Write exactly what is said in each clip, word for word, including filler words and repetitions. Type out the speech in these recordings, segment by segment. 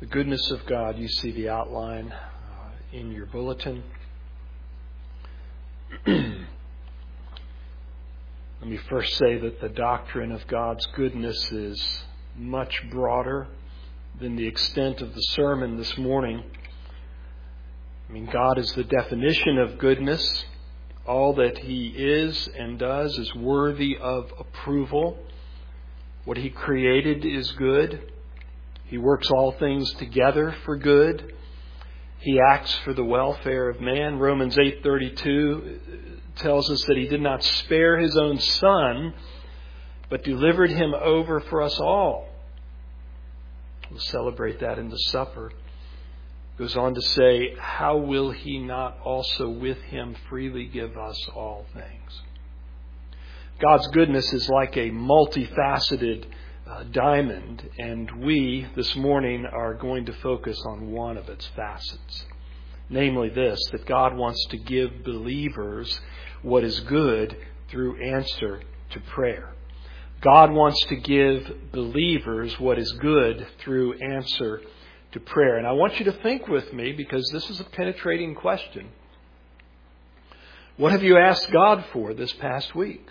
The goodness of God, you see the outline uh, in your bulletin. Let me first say that the doctrine of God's goodness is much broader than the extent of the sermon this morning. I mean, God is the definition of goodness. All that He is and does is worthy of approval. What He created is good. He works all things together for good. He acts for the welfare of man. Romans eight thirty-two tells us that He did not spare His own Son, but delivered Him over for us all. We'll celebrate that in the supper. Goes on to say, how will He not also with Him freely give us all things? God's goodness is like a multifaceted uh, diamond, and we this morning are going to focus on one of its facets. Namely this, that God wants to give believers what is good through answer to prayer. God wants to give believers what is good through answer to prayer. And I want you to think with me, because this is a penetrating question. What have you asked God for this past week?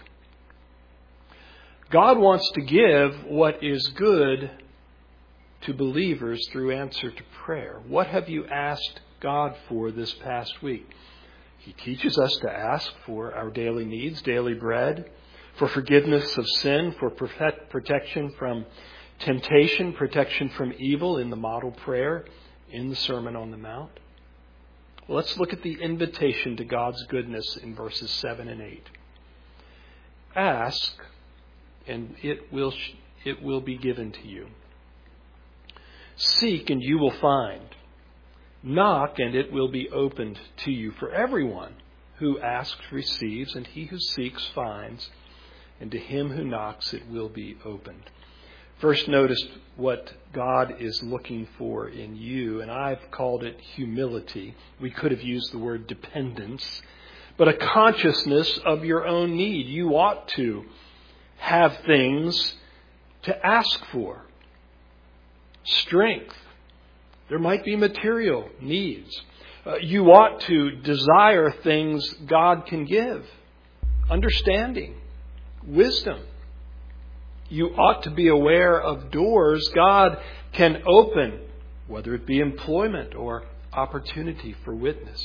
God wants to give what is good to believers through answer to prayer. What have you asked God for this past week? He teaches us to ask for our daily needs, daily bread, for forgiveness of sin, for protection from temptation, protection from evil in the model prayer in the Sermon on the Mount. Well, let's look at the invitation to God's goodness in verses seven and eight. Ask, and it will it will be given to you. Seek, and you will find. Knock, and it will be opened to you. For everyone who asks receives, and he who seeks finds, and to him who knocks it will be opened. First, notice what God is looking for in you, and I've called it humility. We could have used the word dependence, but a consciousness of your own need. You ought to have things to ask for. Strength. There might be material needs. Uh, you ought to desire things God can give. Understanding. Wisdom. You ought to be aware of doors God can open, whether it be employment or opportunity for witness.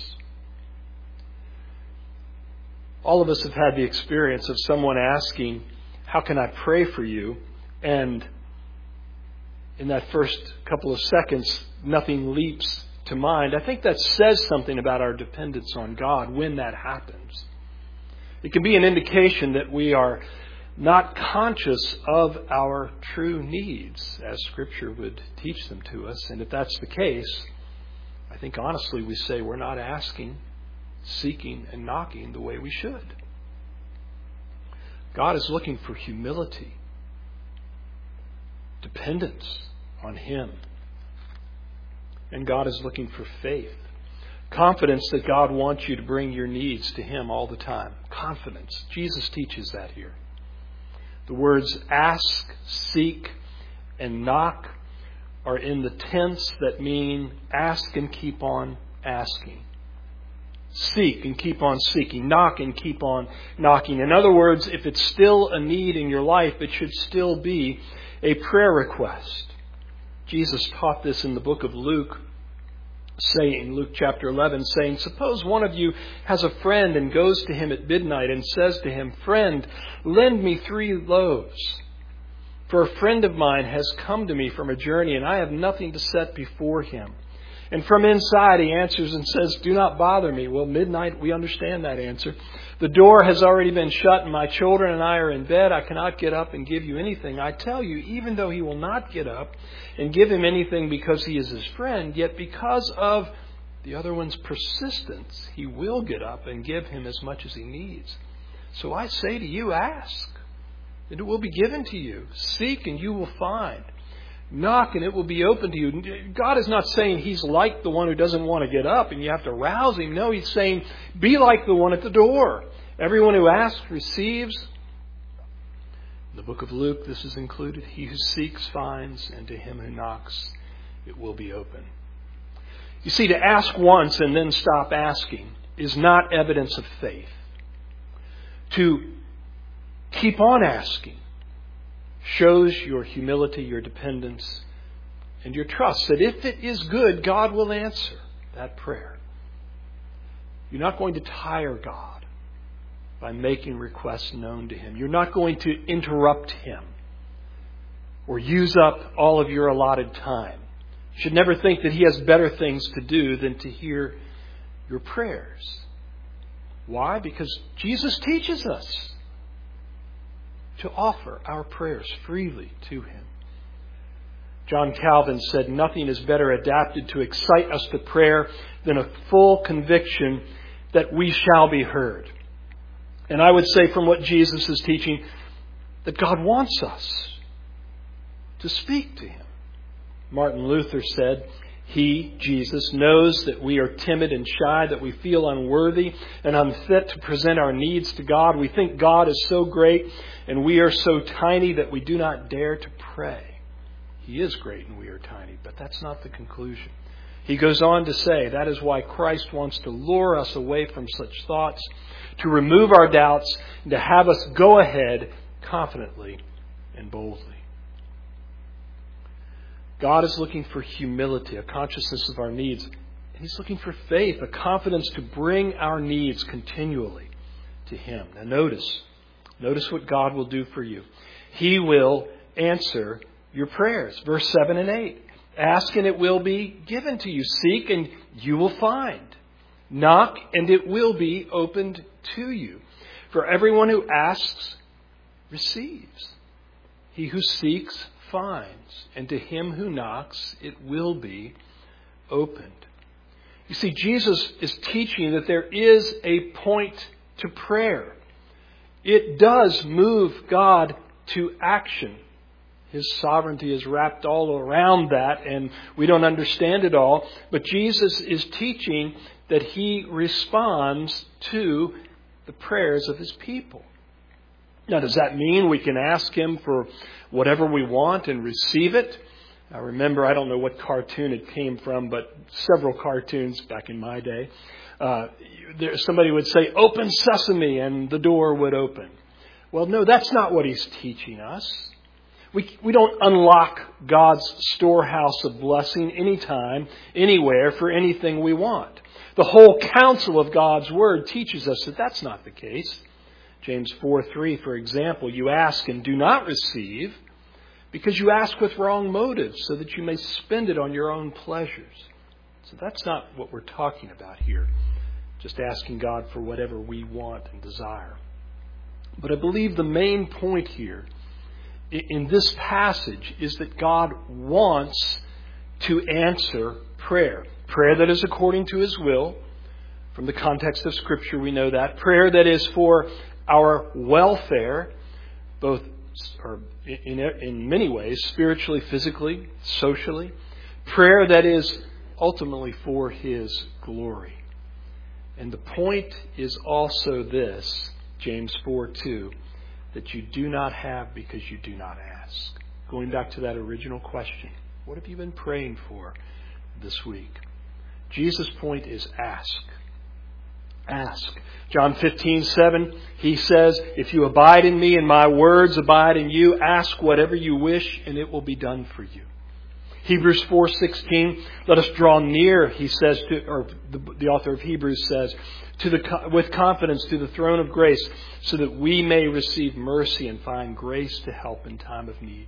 All of us have had the experience of someone asking, how can I pray for you? And in that first couple of seconds, nothing leaps to mind. I think that says something about our dependence on God when that happens. It can be an indication that we are not conscious of our true needs, as Scripture would teach them to us. And if that's the case, I think honestly we say we're not asking, seeking, and knocking the way we should. God is looking for humility, dependence on Him. And God is looking for faith. Confidence that God wants you to bring your needs to Him all the time. Confidence. Jesus teaches that here. The words ask, seek, and knock are in the tense that mean ask and keep on asking. Seek and keep on seeking. Knock and keep on knocking. In other words, if it's still a need in your life, it should still be a prayer request. Jesus taught this in the book of Luke, saying, Luke chapter eleven, saying, suppose one of you has a friend and goes to him at midnight and says to him, friend, lend me three loaves. For a friend of mine has come to me from a journey and I have nothing to set before him. And from inside he answers and says, do not bother me. Well, midnight, we understand that answer. The door has already been shut and my children and I are in bed. I cannot get up and give you anything. I tell you, even though he will not get up and give him anything because he is his friend, yet because of the other one's persistence, he will get up and give him as much as he needs. So I say to you, ask, and it will be given to you. Seek, and you will find. Knock, and it will be open to you. God is not saying He's like the one who doesn't want to get up and you have to rouse him. No, He's saying, be like the one at the door. Everyone who asks receives. In the book of Luke, this is included. He who seeks finds, and to him who knocks it will be open. You see, to ask once and then stop asking is not evidence of faith. To keep on asking shows your humility, your dependence, and your trust that if it is good, God will answer that prayer. You're not going to tire God by making requests known to Him. You're not going to interrupt Him or use up all of your allotted time. You should never think that He has better things to do than to hear your prayers. Why? Because Jesus teaches us to offer our prayers freely to Him. John Calvin said, "Nothing is better adapted to excite us to prayer than a full conviction that we shall be heard." And I would say from what Jesus is teaching, that God wants us to speak to Him. Martin Luther said, "He, Jesus, knows that we are timid and shy, that we feel unworthy and unfit to present our needs to God. We think God is so great and we are so tiny that we do not dare to pray." He is great and we are tiny, but that's not the conclusion. He goes on to say, that is why Christ wants to lure us away from such thoughts, to remove our doubts, and to have us go ahead confidently and boldly. God is looking for humility, a consciousness of our needs. And He's looking for faith, a confidence to bring our needs continually to Him. Now notice, notice what God will do for you. He will answer your prayers. Verse seven and eight. Ask and it will be given to you. Seek and you will find. Knock and it will be opened to you. For everyone who asks receives. He who seeks finds, and to him who knocks it will be opened. You see, Jesus is teaching that there is a point to prayer. It does move God to action. His sovereignty is wrapped all around that, and we don't understand it all. But Jesus is teaching that He responds to the prayers of His people. Now, does that mean we can ask Him for whatever we want and receive it? I remember, I don't know what cartoon it came from, but several cartoons back in my day. Uh, there, somebody would say, "Open sesame," and the door would open. Well, no, that's not what He's teaching us. We, we don't unlock God's storehouse of blessing anytime, anywhere, for anything we want. The whole counsel of God's Word teaches us that that's not the case. James four three, for example, you ask and do not receive because you ask with wrong motives so that you may spend it on your own pleasures. So that's not what we're talking about here. Just asking God for whatever we want and desire. But I believe the main point here in this passage is that God wants to answer prayer. Prayer that is according to His will. From the context of Scripture, we know that. Prayer that is for our welfare, both or in, in many ways, spiritually, physically, socially. Prayer that is ultimately for His glory. And the point is also this, James four two, that you do not have because you do not ask. Going back to that original question, what have you been praying for this week? Jesus' point is ask. Ask. John fifteen seven, He says, if you abide in me and my words abide in you, ask whatever you wish and it will be done for you. Hebrews four sixteen, let us draw near, he says, to, or the, the author of Hebrews says, to the with confidence to the throne of grace, so that we may receive mercy and find grace to help in time of need.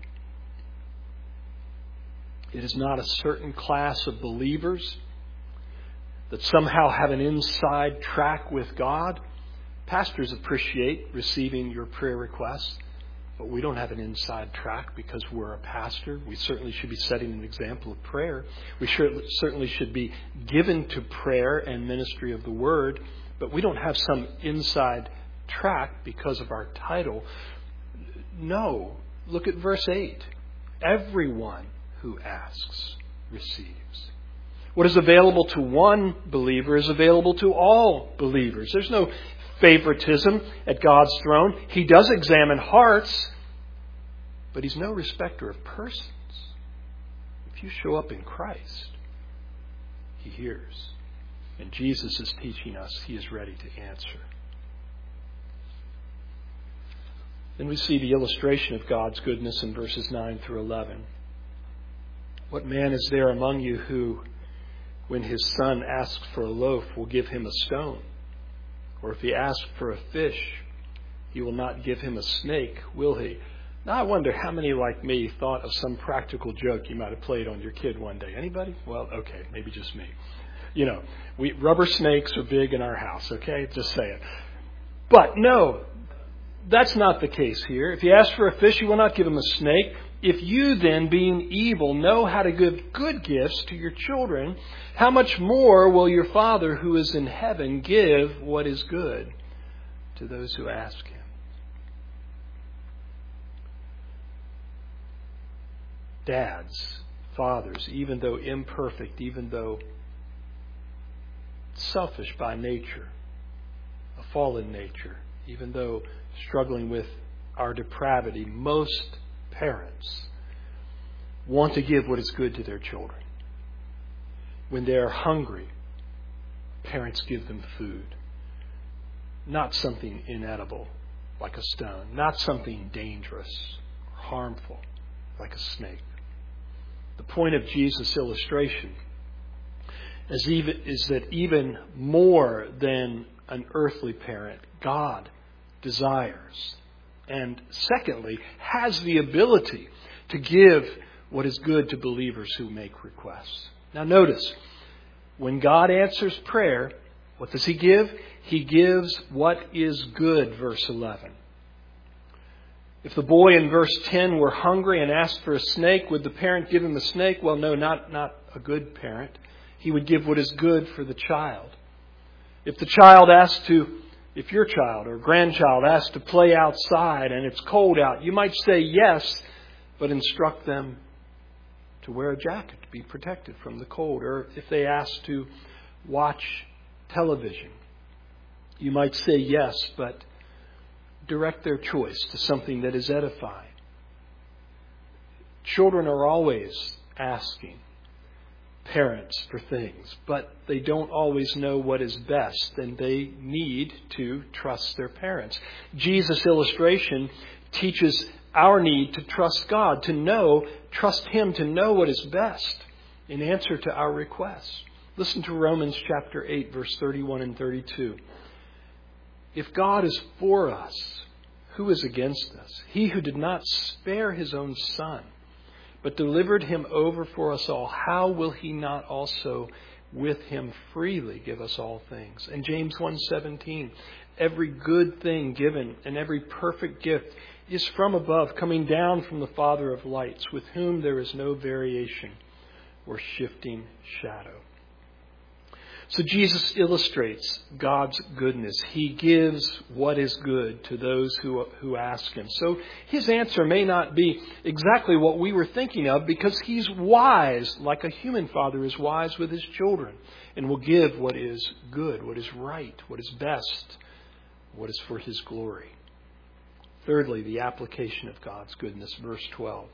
It is not a certain class of believers that somehow have an inside track with God. Pastors appreciate receiving your prayer requests, but we don't have an inside track because we're a pastor. We certainly should be setting an example of prayer. We certainly should be given to prayer and ministry of the Word, but we don't have some inside track because of our title. No. Look at verse eight. Everyone who asks receives. What is available to one believer is available to all believers. There's no favoritism at God's throne. He does examine hearts, but He's no respecter of persons. If you show up in Christ, He hears. And Jesus is teaching us He is ready to answer. Then we see the illustration of God's goodness in verses nine through eleven. What man is there among you who, when his son asks for a loaf, will give him a stone? Or if he asks for a fish, he will not give him a snake, will he? Now I wonder how many like me thought of some practical joke you might have played on your kid one day. Anybody? Well, okay, maybe just me. You know, we rubber snakes are big in our house, okay? Just say it. But no, that's not the case here. If you ask for a fish, you will not give him a snake. If you then, being evil, know how to give good gifts to your children, how much more will your Father who is in heaven give what is good to those who ask Him? Dads, fathers, even though imperfect, even though selfish by nature, a fallen nature, even though struggling with our depravity, most parents want to give what is good to their children. When they are hungry, parents give them food. Not something inedible like a stone. Not something dangerous or harmful like a snake. The point of Jesus' illustration is, even, is that even more than an earthly parent, God desires, and secondly, has the ability to give what is good to believers who make requests. Now notice, when God answers prayer, what does He give? He gives what is good, verse eleven. If the boy in verse ten were hungry and asked for a snake, would the parent give him a snake? Well, no, not, not a good parent. He would give what is good for the child. If the child asked to, if your child or grandchild asked to play outside and it's cold out, you might say yes, but instruct them to wear a jacket to be protected from the cold. Or if they ask to watch television, you might say yes, but direct their choice to something that is edifying. Children are always asking parents for things, but they don't always know what is best, and they need to trust their parents. Jesus' illustration teaches our need to trust God, to know, trust Him to know what is best in answer to our requests. Listen to Romans chapter eight, verse thirty-one and thirty-two. If God is for us, who is against us? He who did not spare His own Son, but delivered Him over for us all, how will He not also with Him freely give us all things? And James one seventeen, every good thing given and every perfect gift is from above, coming down from the Father of lights, with whom there is no variation or shifting shadow. So Jesus illustrates God's goodness. He gives what is good to those who, who ask Him. So His answer may not be exactly what we were thinking of, because He's wise, like a human father is wise with his children, and will give what is good, what is right, what is best, what is for His glory. Thirdly, the application of God's goodness, verse twelve.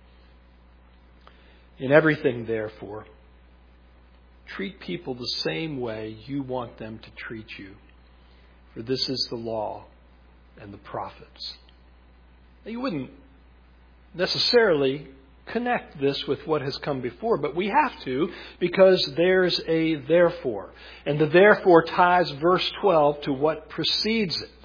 In everything, therefore, treat people the same way you want them to treat you, for this is the law and the prophets. Now, you wouldn't necessarily connect this with what has come before, but we have to, because there's a therefore. And the therefore ties verse twelve to what precedes it.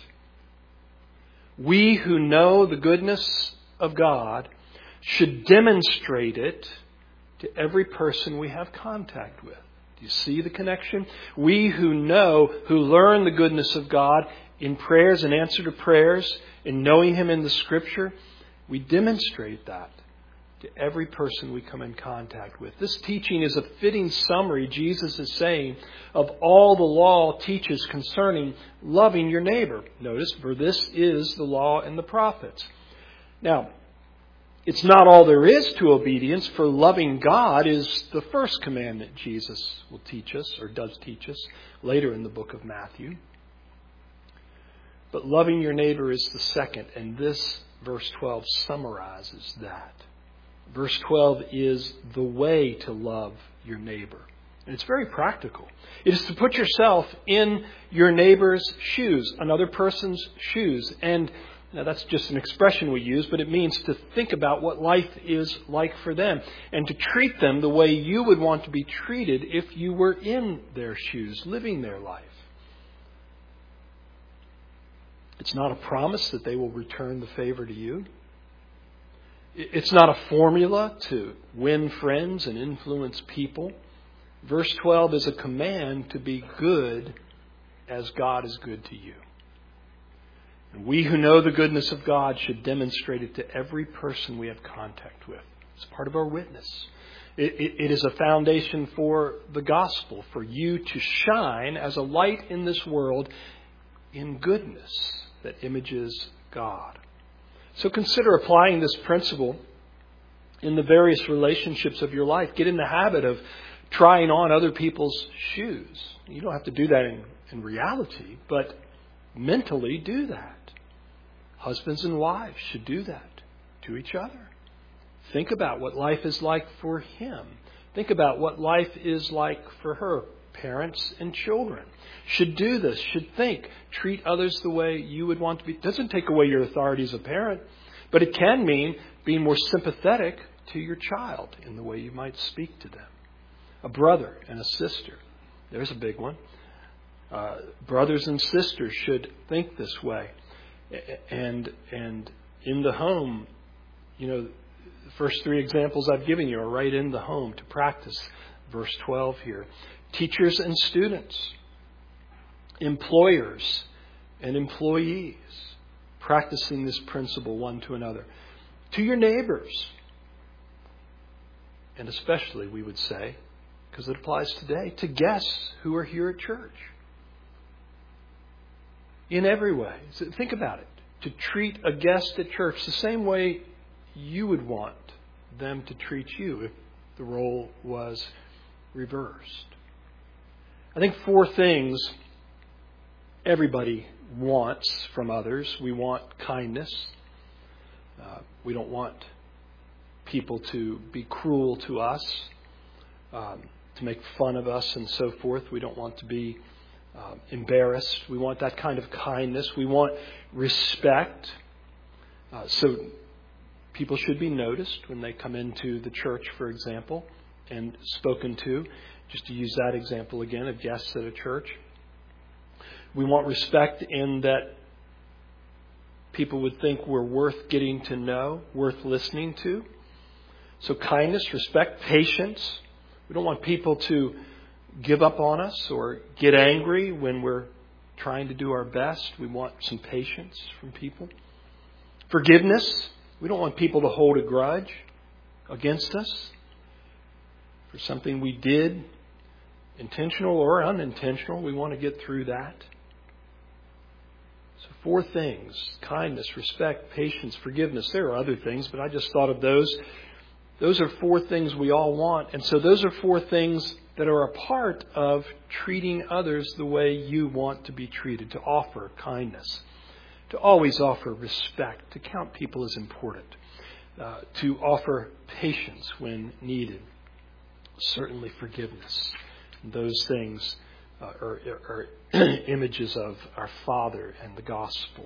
We who know the goodness of God should demonstrate it to every person we have contact with. Do you see the connection? We who know, who learn the goodness of God in prayers and answer to prayers, in knowing Him in the Scripture, we demonstrate that to every person we come in contact with. This teaching is a fitting summary, Jesus is saying, of all the law teaches concerning loving your neighbor. Notice, for this is the law and the prophets. Now, it's not all there is to obedience, for loving God is the first commandment Jesus will teach us, or does teach us, later in the book of Matthew. But loving your neighbor is the second, and this, verse twelve, summarizes that. Verse twelve is the way to love your neighbor. And it's very practical. It is to put yourself in your neighbor's shoes, another person's shoes. And now that's just an expression we use, but it means to think about what life is like for them and to treat them the way you would want to be treated if you were in their shoes, living their life. It's not a promise that they will return the favor to you. It's not a formula to win friends and influence people. Verse twelve is a command to be good as God is good to you. And we who know the goodness of God should demonstrate it to every person we have contact with. It's part of our witness. It, it, it is a foundation for the gospel, for you to shine as a light in this world in goodness that images God. So consider applying this principle in the various relationships of your life. Get in the habit of trying on other people's shoes. You don't have to do that in, in reality, but mentally do that. Husbands and wives should do that to each other. Think about what life is like for him. Think about what life is like for her. Parents and children should do this, should think, treat others the way you would want to be. It doesn't take away your authority as a parent, but it can mean being more sympathetic to your child in the way you might speak to them. A brother and a sister. There's a big one. Uh, brothers and sisters should think this way. And and in the home, you know, the first three examples I've given you are right in the home to practice verse twelve here. Teachers and students, employers and employees, practicing this principle one to another. To your neighbors, and especially, we would say, because it applies today, to guests who are here at church. In every way. So think about it. To treat a guest at church the same way you would want them to treat you if the role was reversed. I think four things everybody wants from others. We want kindness. Uh, we don't want people to be cruel to us, um, to make fun of us and so forth. We don't want to be Uh, embarrassed. We want that kind of kindness. We want respect. Uh, so people should be noticed when they come into the church, for example, and spoken to. Just to use that example again of guests at a church. We want respect in that people would think we're worth getting to know, worth listening to. So kindness, respect, patience. We don't want people to give up on us or get angry when we're trying to do our best. We want some patience from people. Forgiveness. We don't want people to hold a grudge against us for something we did, intentional or unintentional. We want to get through that. So four things: kindness, respect, patience, forgiveness. There are other things, but I just thought of those. Those are four things we all want. And so those are four things that are a part of treating others the way you want to be treated. To offer kindness. To always offer respect. To count people as important. Uh, to offer patience when needed. Certainly forgiveness. Those things uh, are, are images of our Father and the gospel.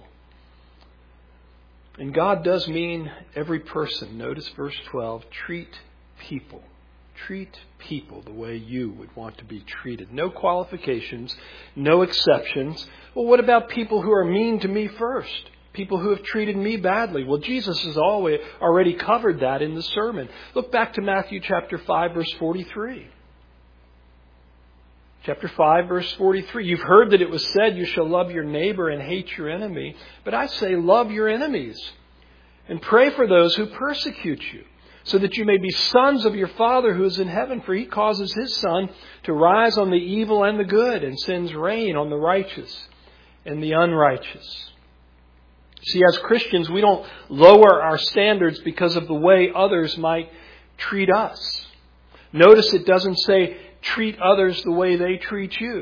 And God does mean every person. Notice verse twelve. Treat people. Treat people the way you would want to be treated. No qualifications. No exceptions. Well, what about people who are mean to me first? People who have treated me badly? Well, Jesus has always already covered that in the sermon. Look back to Matthew chapter five, verse forty-three. Chapter five, verse forty-three. You've heard that it was said, you shall love your neighbor and hate your enemy. But I say, love your enemies and pray for those who persecute you, so that you may be sons of your Father who is in heaven. For he causes his sun to rise on the evil and the good, and sends rain on the righteous and the unrighteous. See, as Christians, we don't lower our standards because of the way others might treat us. Notice it doesn't say, treat others the way they treat you.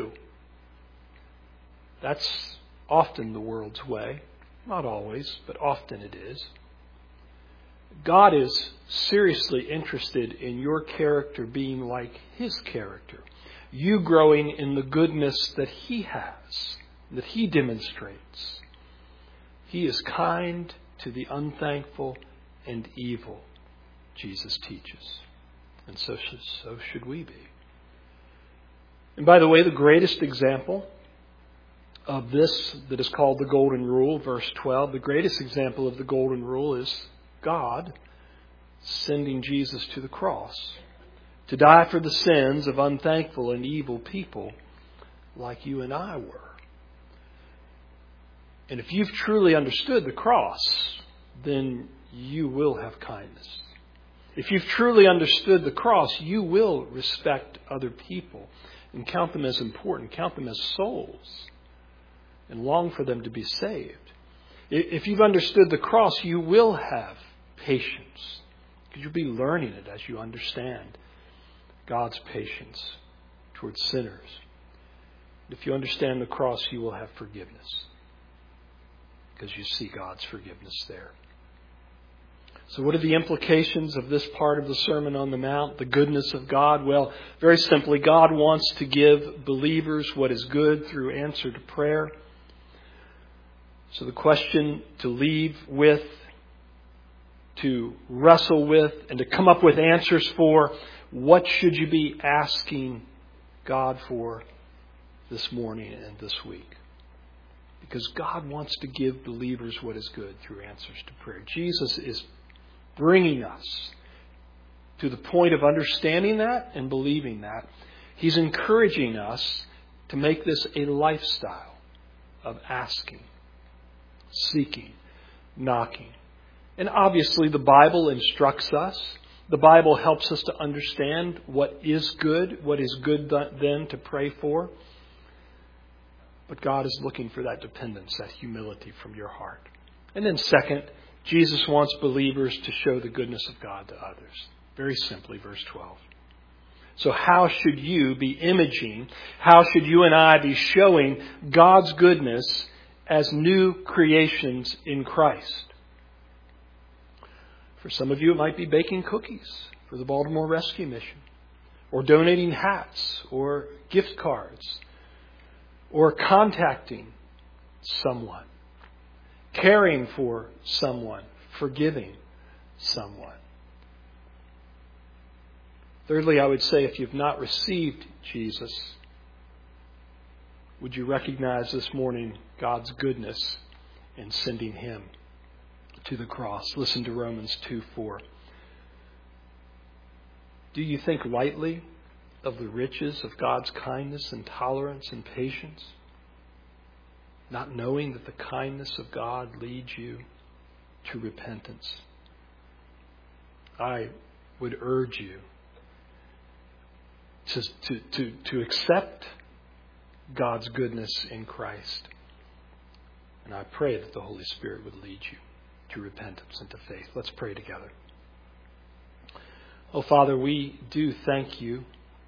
That's often the world's way. Not always, but often it is. God is seriously interested in your character being like His character. You growing in the goodness that He has, that He demonstrates. He is kind to the unthankful and evil, Jesus teaches. And so should, so should we be. And by the way, the greatest example of this that is called the Golden Rule, verse twelve, the greatest example of the Golden Rule is God sending Jesus to the cross to die for the sins of unthankful and evil people like you and I were. And if you've truly understood the cross, then you will have kindness. If you've truly understood the cross, you will respect other people and count them as important, count them as souls, and long for them to be saved. If you've understood the cross, you will have patience, because you'll be learning it as you understand God's patience towards sinners. If you understand the cross, you will have forgiveness, because you see God's forgiveness there. So what are the implications of this part of the Sermon on the Mount, the goodness of God? Well, very simply, God wants to give believers what is good through answer to prayer. So the question to leave with, to wrestle with, and to come up with answers for, what should you be asking God for this morning and this week? Because God wants to give believers what is good through answers to prayer. Jesus is bringing us to the point of understanding that and believing that. He's encouraging us to make this a lifestyle of asking, seeking, knocking. And obviously the Bible instructs us. The Bible helps us to understand what is good, what is good then to pray for. But God is looking for that dependence, that humility from your heart. And then second, Jesus wants believers to show the goodness of God to others. Very simply, verse twelve. So how should you be imaging, how should you and I be showing God's goodness as new creations in Christ? For some of you, it might be baking cookies for the Baltimore Rescue Mission, or donating hats, or gift cards, or contacting someone, caring for someone, forgiving someone. Thirdly, I would say if you've not received Jesus, would you recognize this morning God's goodness in sending Him to the cross? Listen to Romans two four. Do you think lightly of the riches of God's kindness and tolerance and patience, not knowing that the kindness of God leads you to repentance? I would urge you to, to, to, to accept God's goodness in Christ. And I pray that the Holy Spirit would lead you to repentance and to faith. Let's pray together. Oh, Father, we do thank you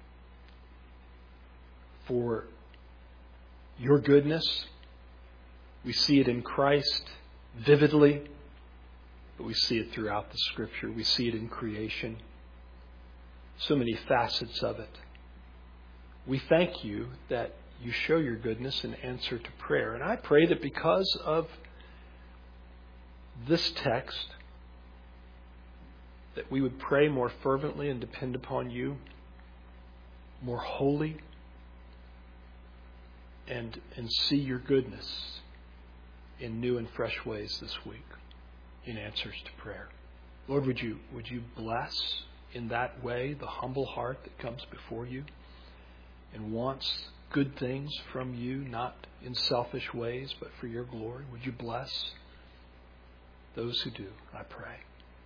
for your goodness. We see it in Christ vividly, but we see it throughout the Scripture. We see it in creation. So many facets of it. We thank you that you show your goodness in answer to prayer. And I pray that because of this text, that we would pray more fervently and depend upon you, more wholly, and and see your goodness in new and fresh ways this week in answers to prayer. Lord, would you would you bless in that way the humble heart that comes before you and wants good things from you, not in selfish ways, but for your glory? Would you bless those who do, I pray.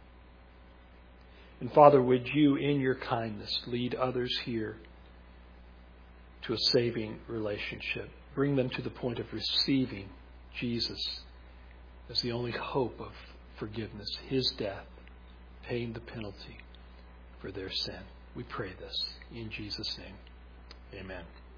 And Father, would you, in your kindness, lead others here to a saving relationship. Bring them to the point of receiving Jesus as the only hope of forgiveness. His death paying the penalty for their sin. We pray this in Jesus' name. Amen.